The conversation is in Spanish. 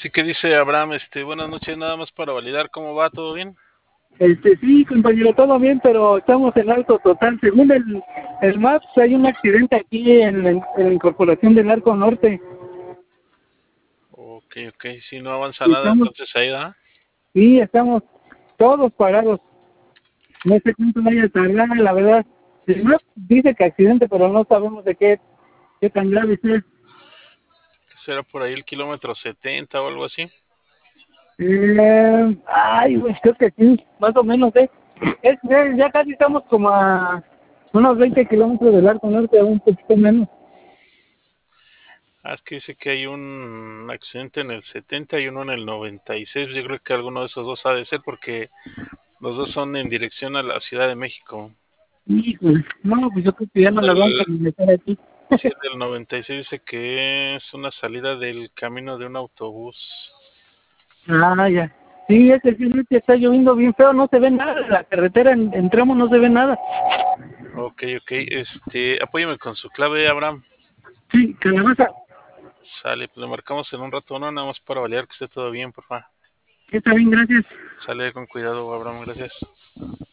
Sí, que dice Abraham, buenas noches, nada más para validar cómo va, ¿todo bien? Sí, compañero, todo bien, pero estamos en alto total. Según el Maps, hay un accidente aquí en la incorporación del Arco Norte. Ok, ok, si no avanza Y nada, estamos, entonces ahí da. sí, estamos todos parados. No sé cuánto vaya a tardar, la verdad. El Maps dice que accidente, pero no sabemos de qué tan grave es. ¿Será por ahí el kilómetro 70 o algo así? Ay, güey, creo que sí, más o menos, ¿eh? Ya casi estamos como a unos 20 kilómetros del Arco Norte, un poquito menos. Ah, es que dice que hay un accidente en el 70 y uno en el 96. Yo creo que alguno de esos dos ha de ser porque los dos son en dirección a la Ciudad de México. Híjole, no, pues yo creo que ya no la vamos a El, regresar aquí. sí, el del 96 dice que es una salida del camino de un autobús. Ah, ya. Sí, ese sí, sí, está lloviendo bien feo, no se ve nada de la carretera, en tramo no se ve nada. Ok, ok, apóyame con su clave, Abraham. Sí, Calabaza, Sale, pues le marcamos en un rato, no, nada más para validar que esté todo bien, porfa. está bien, gracias. Sale con cuidado, Abraham, gracias.